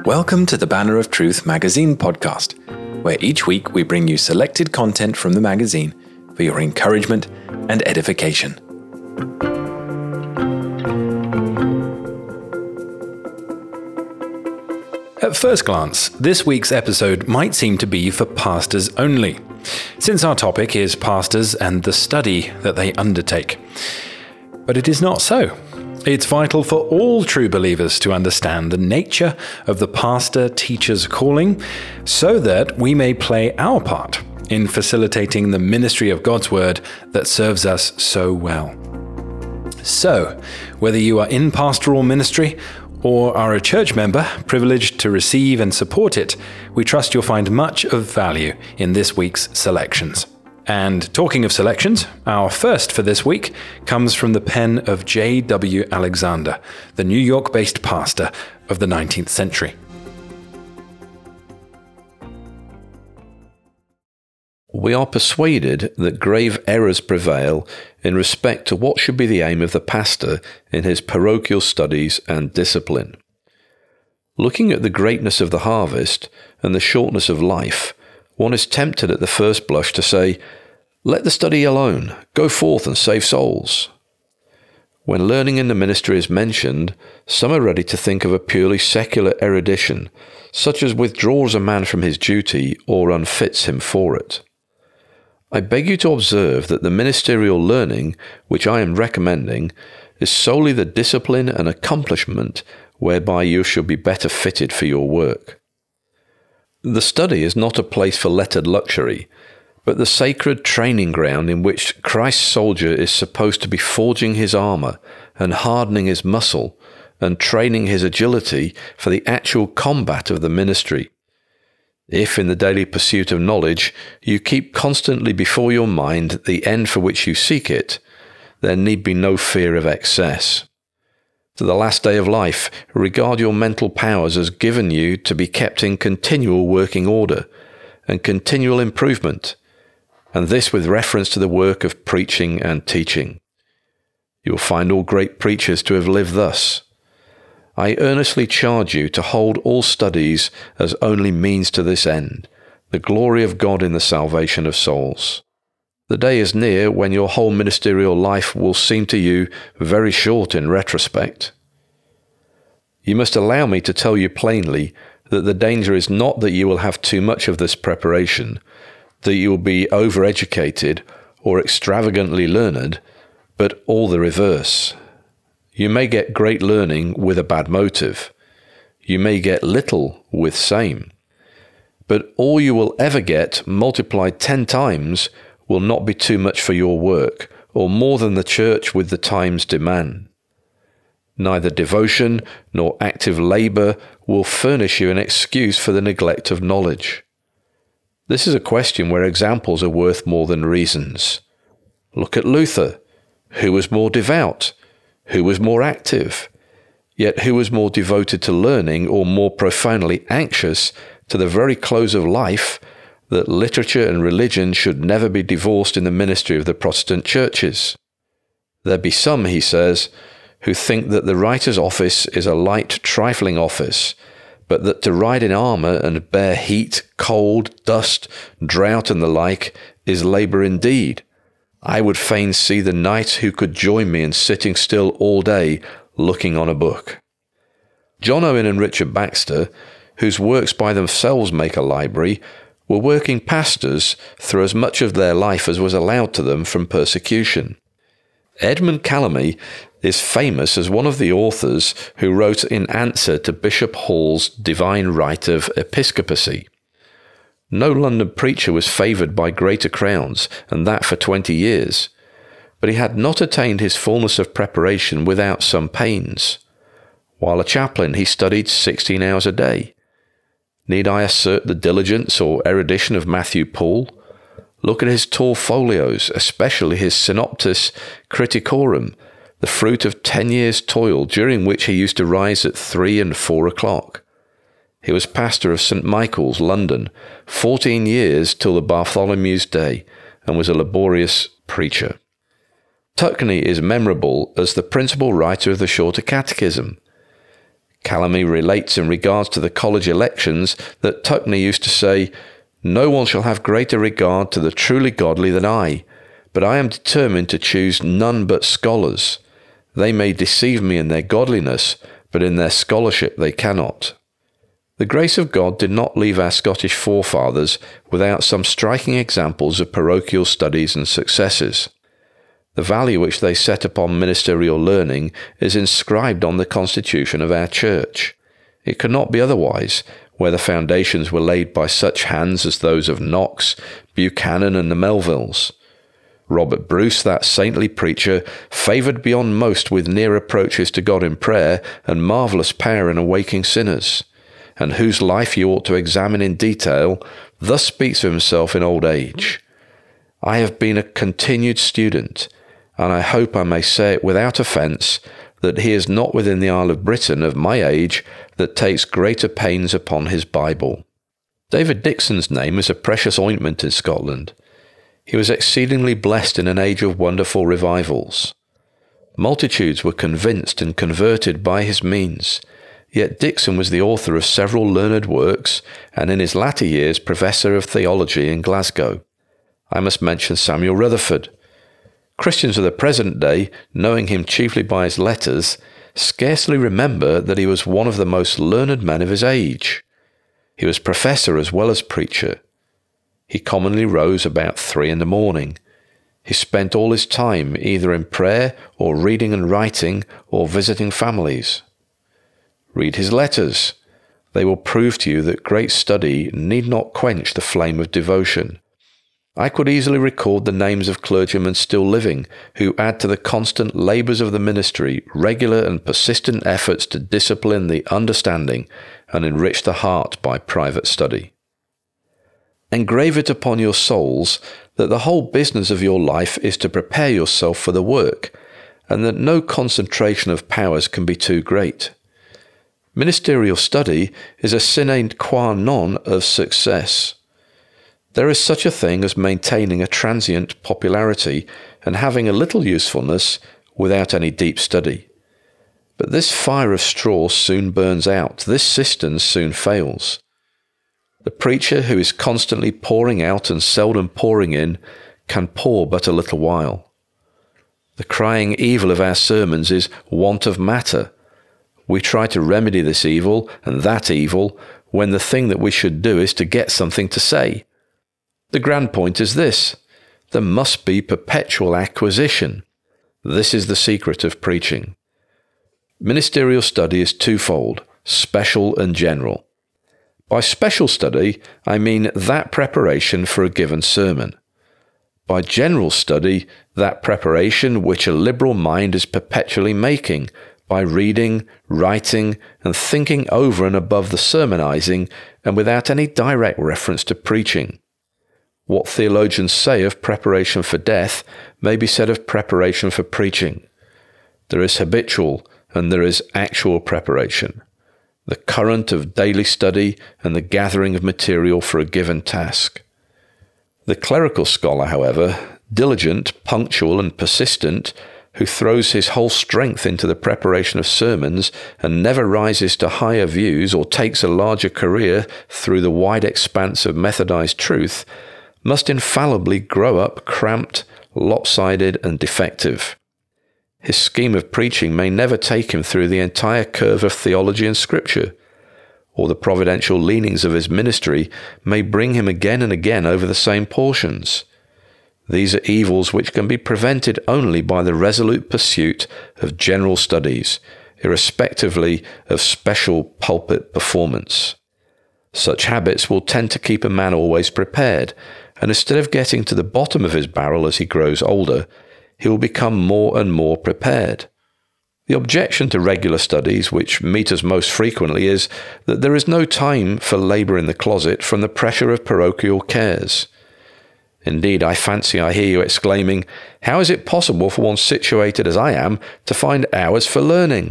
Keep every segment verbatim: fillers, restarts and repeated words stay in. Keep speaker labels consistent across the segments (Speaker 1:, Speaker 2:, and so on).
Speaker 1: Welcome to the Banner of Truth magazine podcast, where each week we bring you selected content from the magazine for your encouragement and edification. At first glance, this week's episode might seem to be for pastors only, since our topic is pastors and the study that they undertake. But it is not so. It's vital for all true believers to understand the nature of the pastor-teacher's calling so that we may play our part in facilitating the ministry of God's Word that serves us so well. So, whether you are in pastoral ministry or are a church member privileged to receive and support it, we trust you'll find much of value in this week's selections. And talking of selections, our first for this week comes from the pen of J W Alexander, the New York-based pastor of the nineteenth century.
Speaker 2: We are persuaded that grave errors prevail in respect to what should be the aim of the pastor in his parochial studies and discipline. Looking at the greatness of the harvest and the shortness of life, one is tempted at the first blush to say, "Let the study alone, go forth and save souls." When learning in the ministry is mentioned, some are ready to think of a purely secular erudition, such as withdraws a man from his duty or unfits him for it. I beg you to observe that the ministerial learning which I am recommending is solely the discipline and accomplishment whereby you shall be better fitted for your work. The study is not a place for lettered luxury, but the sacred training ground in which Christ's soldier is supposed to be forging his armor and hardening his muscle and training his agility for the actual combat of the ministry. If in the daily pursuit of knowledge you keep constantly before your mind the end for which you seek it, there need be no fear of excess. To the last day of life, regard your mental powers as given you to be kept in continual working order and continual improvement, and this with reference to the work of preaching and teaching. You will find all great preachers to have lived thus. I earnestly charge you to hold all studies as only means to this end, the glory of God in the salvation of souls. The day is near when your whole ministerial life will seem to you very short in retrospect. You must allow me to tell you plainly that the danger is not that you will have too much of this preparation, that you will be overeducated or extravagantly learned, but all the reverse. You may get great learning with a bad motive. You may get little with same. But all you will ever get multiplied ten times will not be too much for your work, or more than the church with the times demand. Neither devotion nor active labour will furnish you an excuse for the neglect of knowledge. This is a question where examples are worth more than reasons. Look at Luther. Who was more devout? Who was more active? Yet who was more devoted to learning or more profoundly anxious to the very close of life that literature and religion should never be divorced in the ministry of the Protestant churches? There be some, he says, who think that the writer's office is a light, trifling office, but that to ride in armour and bear heat, cold, dust, drought, and the like is labour indeed. I would fain see the knight who could join me in sitting still all day looking on a book. John Owen and Richard Baxter, whose works by themselves make a library, were working pastors through as much of their life as was allowed to them from persecution. Edmund Calamy is famous as one of the authors who wrote in answer to Bishop Hall's divine right of episcopacy. No London preacher was favoured by greater crowns, and that for twenty years, but he had not attained his fullness of preparation without some pains. While a chaplain, he studied sixteen hours a day. Need I assert the diligence or erudition of Matthew Poole? Look at his tall folios, especially his Synoptis Criticorum, the fruit of ten years' toil, during which he used to rise at three and four o'clock. He was pastor of Saint Michael's, London, fourteen years till the Bartholomew's Day, and was a laborious preacher. Tuckney is memorable as the principal writer of the Shorter Catechism. Calamy relates in regards to the college elections that Tuckney used to say, "No one shall have greater regard to the truly godly than I, but I am determined to choose none but scholars. They may deceive me in their godliness, but in their scholarship they cannot." The grace of God did not leave our Scottish forefathers without some striking examples of parochial studies and successes. The value which they set upon ministerial learning is inscribed on the constitution of our church. It could not be otherwise, where the foundations were laid by such hands as those of Knox, Buchanan, and the Melvilles. Robert Bruce, that saintly preacher, favoured beyond most with near approaches to God in prayer and marvellous power in awaking sinners, and whose life you ought to examine in detail, thus speaks of himself in old age. "I have been a continued student, and I hope I may say it without offence, that he is not within the Isle of Britain of my age that takes greater pains upon his Bible." David Dixon's name is a precious ointment in Scotland. He was exceedingly blessed in an age of wonderful revivals. Multitudes were convinced and converted by his means, yet Dixon was the author of several learned works, and in his latter years Professor of Theology in Glasgow. I must mention Samuel Rutherford. Christians of the present day, knowing him chiefly by his letters, scarcely remember that he was one of the most learned men of his age. He was professor as well as preacher. He commonly rose about three in the morning. He spent all his time either in prayer or reading and writing or visiting families. Read his letters. They will prove to you that great study need not quench the flame of devotion. I could easily record the names of clergymen still living who add to the constant labours of the ministry regular and persistent efforts to discipline the understanding and enrich the heart by private study. Engrave it upon your souls that the whole business of your life is to prepare yourself for the work, and that no concentration of powers can be too great. Ministerial study is a sine qua non of success. There is such a thing as maintaining a transient popularity and having a little usefulness without any deep study. But this fire of straw soon burns out, this cistern soon fails. The preacher who is constantly pouring out and seldom pouring in can pour but a little while. The crying evil of our sermons is want of matter. We try to remedy this evil and that evil when the thing that we should do is to get something to say. The grand point is this: there must be perpetual acquisition. This is the secret of preaching. Ministerial study is twofold, special and general. By special study, I mean that preparation for a given sermon. By general study, that preparation which a liberal mind is perpetually making by reading, writing, and thinking over and above the sermonizing, and without any direct reference to preaching. What theologians say of preparation for death may be said of preparation for preaching. There is habitual and there is actual preparation, the current of daily study and the gathering of material for a given task. The clerical scholar, however, diligent, punctual, and persistent, who throws his whole strength into the preparation of sermons and never rises to higher views or takes a larger career through the wide expanse of methodized truth, must infallibly grow up cramped, lopsided, and defective. His scheme of preaching may never take him through the entire curve of theology and scripture, or the providential leanings of his ministry may bring him again and again over the same portions. These are evils which can be prevented only by the resolute pursuit of general studies, irrespectively of special pulpit performance. Such habits will tend to keep a man always prepared, and instead of getting to the bottom of his barrel as he grows older, he will become more and more prepared. The objection to regular studies, which meet us most frequently, is that there is no time for labour in the closet from the pressure of parochial cares. Indeed, I fancy I hear you exclaiming, "How is it possible for one situated as I am to find hours for learning?"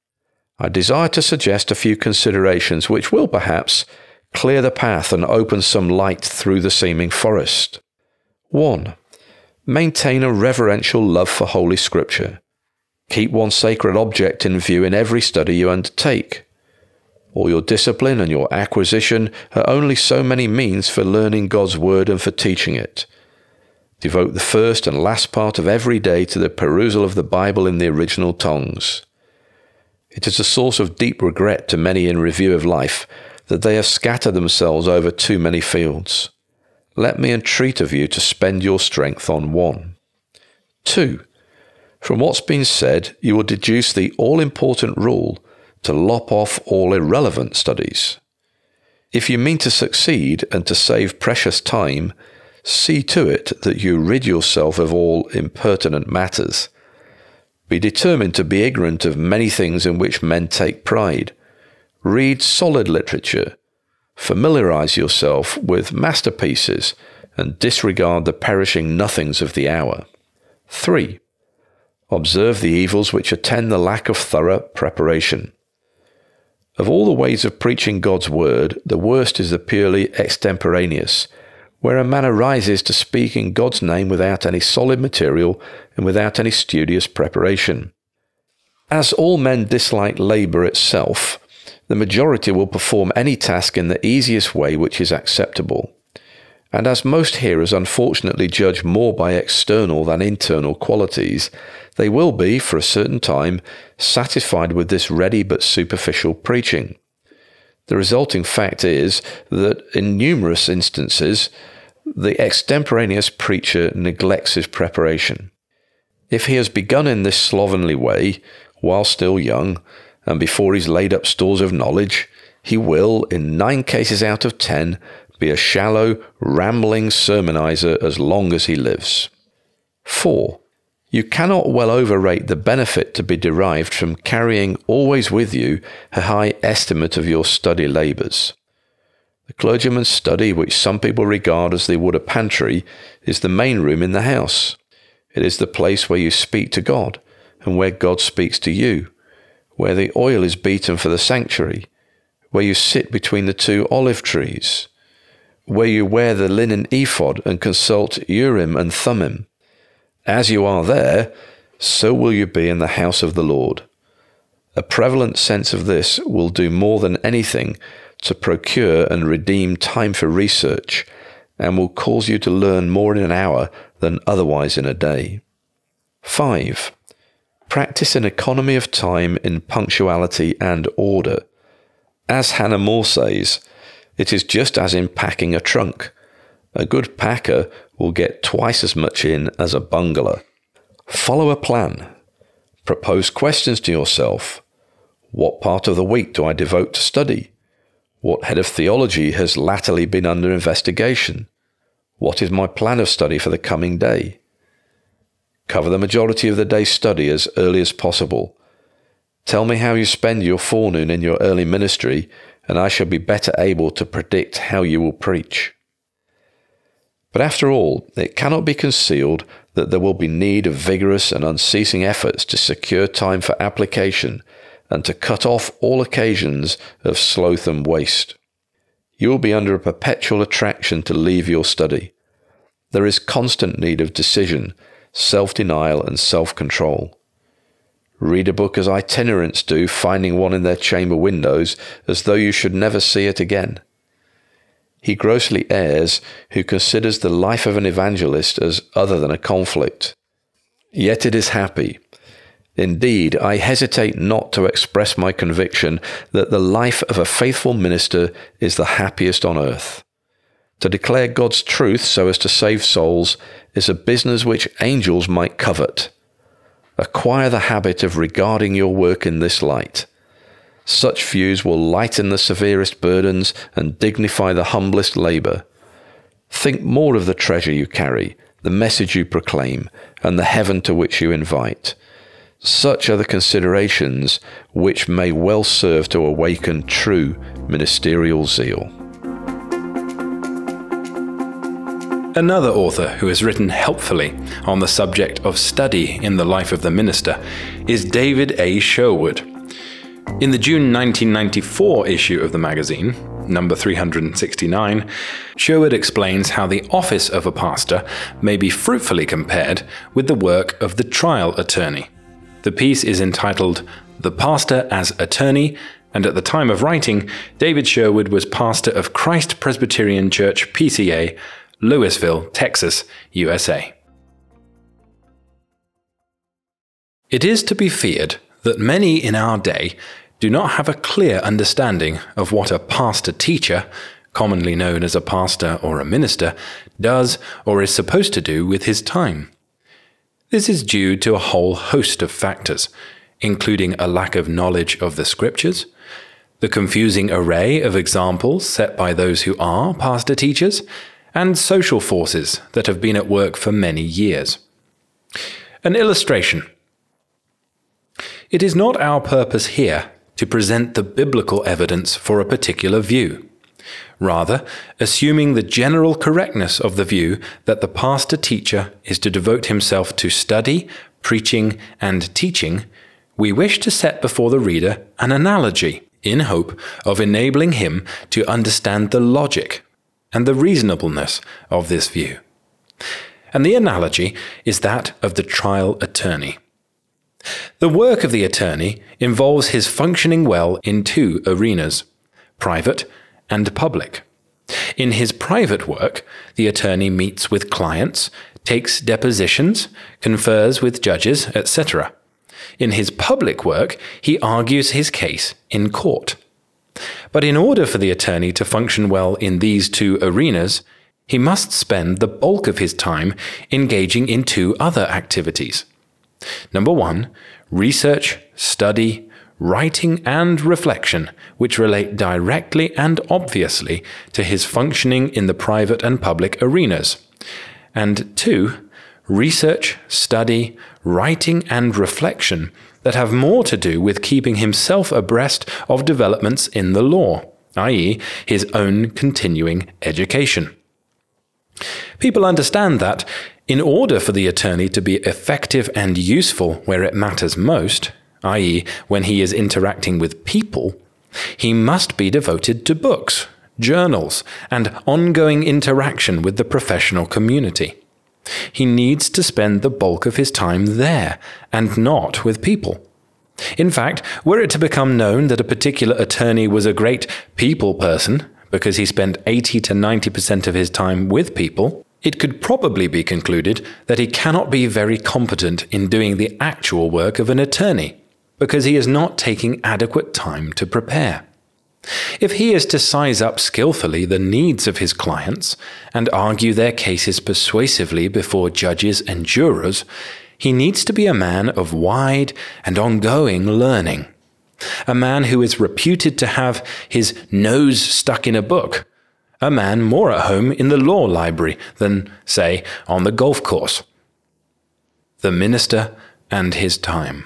Speaker 2: I desire to suggest a few considerations which will perhaps clear the path and open some light through the seeming forest. one. Maintain a reverential love for Holy Scripture. Keep one sacred object in view in every study you undertake. All your discipline and your acquisition are only so many means for learning God's word and for teaching it. Devote the first and last part of every day to the perusal of the Bible in the original tongues. It is a source of deep regret to many in review of life that they have scattered themselves over too many fields. Let me entreat of you to spend your strength on one. Two, from what's been said, you will deduce the all-important rule to lop off all irrelevant studies. If you mean to succeed and to save precious time, see to it that you rid yourself of all impertinent matters. Be determined to be ignorant of many things in which men take pride. Read solid literature. Familiarize yourself with masterpieces and disregard the perishing nothings of the hour. Three, observe the evils which attend the lack of thorough preparation. Of all the ways of preaching God's word, the worst is the purely extemporaneous, where a man arises to speak in God's name without any solid material and without any studious preparation. As all men dislike labour itself, the majority will perform any task in the easiest way which is acceptable. And as most hearers unfortunately judge more by external than internal qualities, they will be, for a certain time, satisfied with this ready but superficial preaching. The resulting fact is that in numerous instances, the extemporaneous preacher neglects his preparation. If he has begun in this slovenly way, while still young, and before he's laid up stores of knowledge, he will, in nine cases out of ten, be a shallow, rambling sermonizer as long as he lives. Four, you cannot well overrate the benefit to be derived from carrying always with you a high estimate of your study labours. The clergyman's study, which some people regard as they would a pantry, is the main room in the house. It is the place where you speak to God, and where God speaks to you, where the oil is beaten for the sanctuary, where you sit between the two olive trees, where you wear the linen ephod and consult Urim and Thummim. As you are there, so will you be in the house of the Lord. A prevalent sense of this will do more than anything to procure and redeem time for research, and will cause you to learn more in an hour than otherwise in a day. Five, practice an economy of time in punctuality and order. As Hannah More says, it is just as in packing a trunk. A good packer will get twice as much in as a bungler. Follow a plan. Propose questions to yourself. What part of the week do I devote to study? What head of theology has latterly been under investigation? What is my plan of study for the coming day? Cover the majority of the day's study as early as possible. Tell me how you spend your forenoon in your early ministry, and I shall be better able to predict how you will preach. But after all, it cannot be concealed that there will be need of vigorous and unceasing efforts to secure time for application and to cut off all occasions of sloth and waste. You will be under a perpetual attraction to leave your study. There is constant need of decision, self-denial, and self-control. Read a book as itinerants do, finding one in their chamber windows as though you should never see it again. He grossly errs who considers the life of an evangelist as other than a conflict. Yet it is happy. Indeed, I hesitate not to express my conviction that the life of a faithful minister is the happiest on earth. To declare God's truth so as to save souls is a business which angels might covet. Acquire the habit of regarding your work in this light. Such views will lighten the severest burdens and dignify the humblest labour. Think more of the treasure you carry, the message you proclaim, and the heaven to which you invite. Such are the considerations which may well serve to awaken true ministerial zeal.
Speaker 1: Another author who has written helpfully on the subject of study in the life of the minister is David A. Sherwood. In the June nineteen ninety-four issue of the magazine, number three hundred sixty-nine, Sherwood explains how the office of a pastor may be fruitfully compared with the work of the trial attorney. The piece is entitled "The Pastor as Attorney and at the time of writing, David Sherwood was pastor of Christ Presbyterian Church, P C A, Louisville, Texas, U S A. It is to be feared that many in our day do not have a clear understanding of what a pastor-teacher, commonly known as a pastor or a minister, does or is supposed to do with his time. This is due to a whole host of factors, including a lack of knowledge of the Scriptures, the confusing array of examples set by those who are pastor-teachers, and social forces that have been at work for many years. An illustration. It is not our purpose here to present the biblical evidence for a particular view. Rather, assuming the general correctness of the view that the pastor-teacher is to devote himself to study, preaching, and teaching, we wish to set before the reader an analogy in hope of enabling him to understand the logic and the reasonableness of this view. And the analogy is that of the trial attorney. The work of the attorney involves his functioning well in two arenas, private and public. In his private work, the attorney meets with clients, takes depositions, confers with judges, et cetera. In his public work, he argues his case in court. But in order for the attorney to function well in these two arenas, he must spend the bulk of his time engaging in two other activities. Number one, research, study, writing, and reflection, which relate directly and obviously to his functioning in the private and public arenas. And two, research, study, writing, and reflection that have more to do with keeping himself abreast of developments in the law, that is, his own continuing education. People understand that, in order for the attorney to be effective and useful where it matters most, that is, when he is interacting with people, he must be devoted to books, journals, and ongoing interaction with the professional community. He needs to spend the bulk of his time there, and not with people. In fact, were it to become known that a particular attorney was a great people person, because he spent eighty to ninety percent of his time with people, it could probably be concluded that he cannot be very competent in doing the actual work of an attorney, because he is not taking adequate time to prepare. If he is to size up skillfully the needs of his clients and argue their cases persuasively before judges and jurors, he needs to be a man of wide and ongoing learning, a man who is reputed to have his nose stuck in a book, a man more at home in the law library than, say, on the golf course. The minister and his time.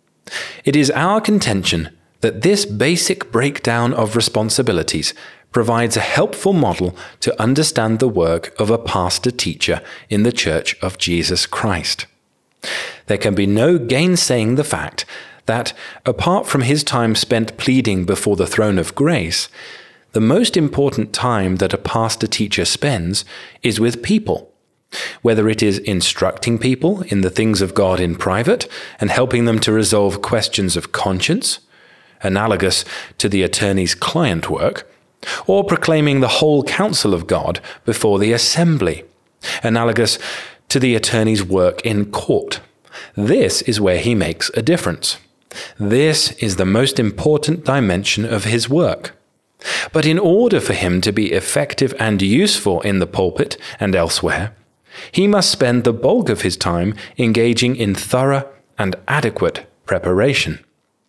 Speaker 1: It is our contention that this basic breakdown of responsibilities provides a helpful model to understand the work of a pastor-teacher in the Church of Jesus Christ. There can be no gainsaying the fact that, apart from his time spent pleading before the throne of grace, the most important time that a pastor-teacher spends is with people, whether it is instructing people in the things of God in private and helping them to resolve questions of conscience, analogous to the attorney's client work, or proclaiming the whole counsel of God before the assembly, analogous to the attorney's work in court. This is where he makes a difference. This is the most important dimension of his work. But in order for him to be effective and useful in the pulpit and elsewhere, he must spend the bulk of his time engaging in thorough and adequate preparation.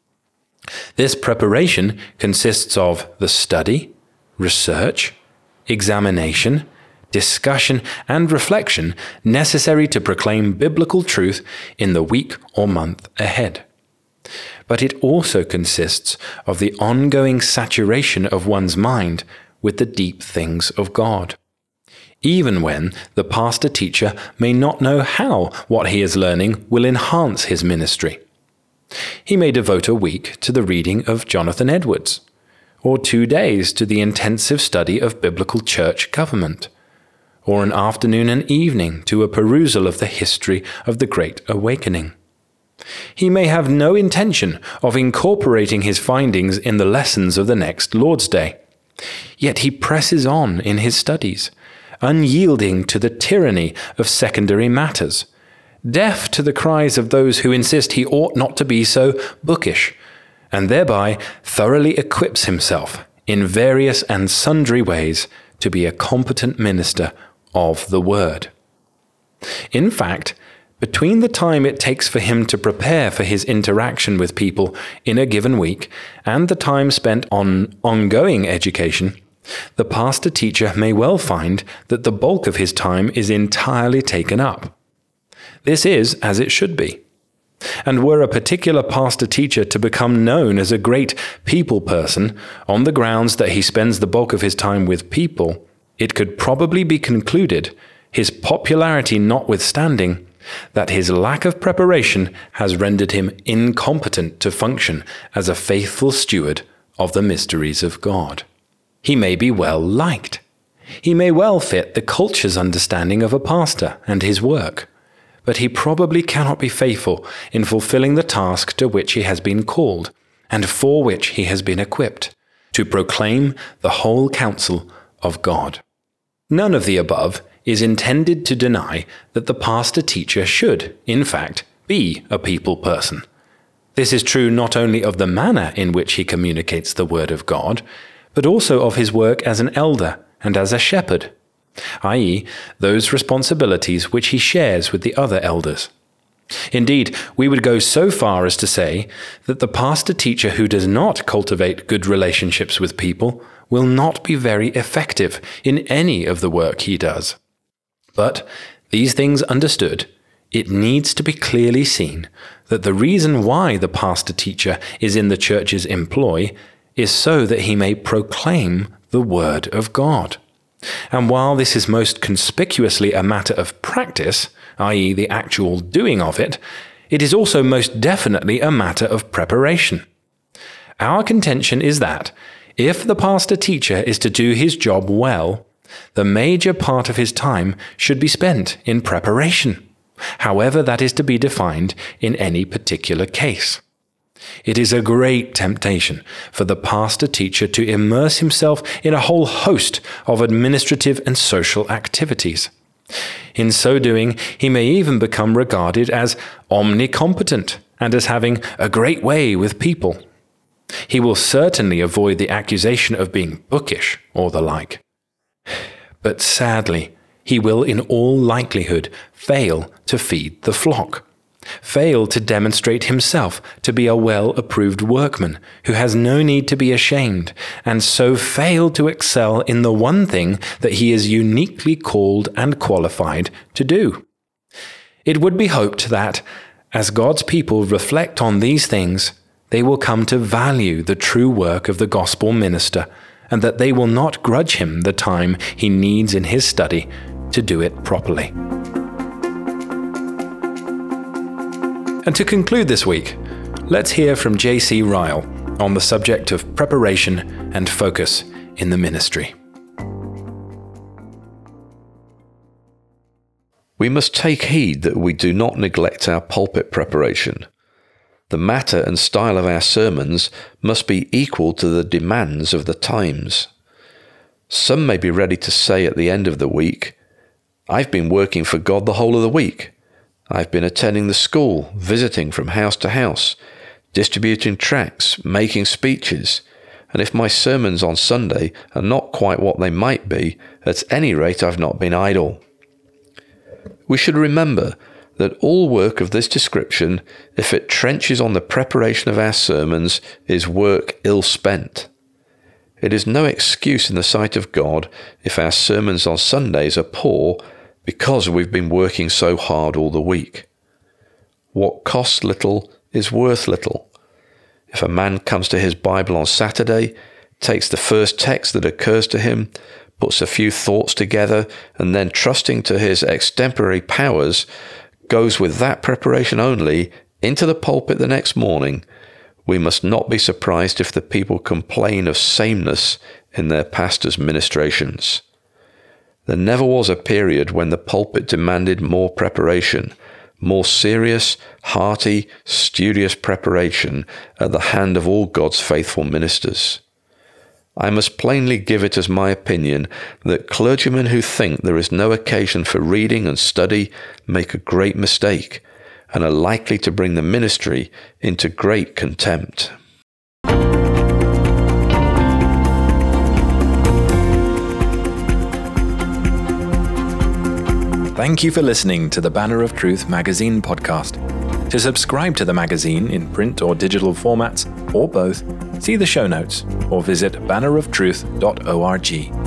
Speaker 1: This preparation consists of the study, research, examination, discussion, and reflection necessary to proclaim biblical truth in the week or month ahead. But it also consists of the ongoing saturation of one's mind with the deep things of God, even when the pastor-teacher may not know how what he is learning will enhance his ministry. He may devote a week to the reading of Jonathan Edwards, or two days to the intensive study of biblical church government, or an afternoon and evening to a perusal of the history of the Great Awakening. He may have no intention of incorporating his findings in the lessons of the next Lord's Day. Yet he presses on in his studies, unyielding to the tyranny of secondary matters, deaf to the cries of those who insist he ought not to be so bookish, and thereby thoroughly equips himself in various and sundry ways to be a competent minister of the Word. In fact, between the time it takes for him to prepare for his interaction with people in a given week and the time spent on ongoing education, the pastor-teacher may well find that the bulk of his time is entirely taken up. This is as it should be. And were a particular pastor-teacher to become known as a great people person on the grounds that he spends the bulk of his time with people, it could probably be concluded, his popularity notwithstanding, that his lack of preparation has rendered him incompetent to function as a faithful steward of the mysteries of God. He may be well liked. He may well fit the culture's understanding of a pastor and his work, but he probably cannot be faithful in fulfilling the task to which he has been called and for which he has been equipped, to proclaim the whole counsel of God. None of the above is intended to deny that the pastor-teacher should, in fact, be a people person. This is true not only of the manner in which he communicates the word of God, but also of his work as an elder and as a shepherd, that is, those responsibilities which he shares with the other elders. Indeed, we would go so far as to say that the pastor-teacher who does not cultivate good relationships with people will not be very effective in any of the work he does. But, these things understood, it needs to be clearly seen that the reason why the pastor-teacher is in the church's employ is so that he may proclaim the word of God. And while this is most conspicuously a matter of practice, that is the actual doing of it, it is also most definitely a matter of preparation. Our contention is that, if the pastor-teacher is to do his job well, the major part of his time should be spent in preparation, however that is to be defined in any particular case. It is a great temptation for the pastor-teacher to immerse himself in a whole host of administrative and social activities. In so doing, he may even become regarded as omnicompetent and as having a great way with people. He will certainly avoid the accusation of being bookish or the like. But sadly, he will in all likelihood fail to feed the flock, fail to demonstrate himself to be a well-approved workman who has no need to be ashamed, and so fail to excel in the one thing that he is uniquely called and qualified to do. It would be hoped that, as God's people reflect on these things, they will come to value the true work of the gospel minister, and that they will not grudge him the time he needs in his study to do it properly. And to conclude this week, let's hear from J C Ryle on the subject of preparation and focus in the ministry.
Speaker 2: We must take heed that we do not neglect our pulpit preparation. The matter and style of our sermons must be equal to the demands of the times. Some may be ready to say at the end of the week, "I've been working for God the whole of the week. I've been attending the school, visiting from house to house, distributing tracts, making speeches, and if my sermons on Sunday are not quite what they might be, at any rate I've not been idle." We should remember that all work of this description, if it trenches on the preparation of our sermons, is work ill spent. It is no excuse in the sight of God if our sermons on Sundays are poor because we've been working so hard all the week. What costs little is worth little. If a man comes to his Bible on Saturday, takes the first text that occurs to him, puts a few thoughts together, and then trusting to his extemporary powers, goes with that preparation only into the pulpit the next morning, we must not be surprised if the people complain of sameness in their pastor's ministrations. There never was a period when the pulpit demanded more preparation, more serious, hearty, studious preparation at the hand of all God's faithful ministers. I must plainly give it as my opinion that clergymen who think there is no occasion for reading and study make a great mistake and are likely to bring the ministry into great contempt.
Speaker 1: Thank you for listening to the Banner of Truth magazine podcast. To subscribe to the magazine in print or digital formats, or both, see the show notes or visit banner of truth dot org.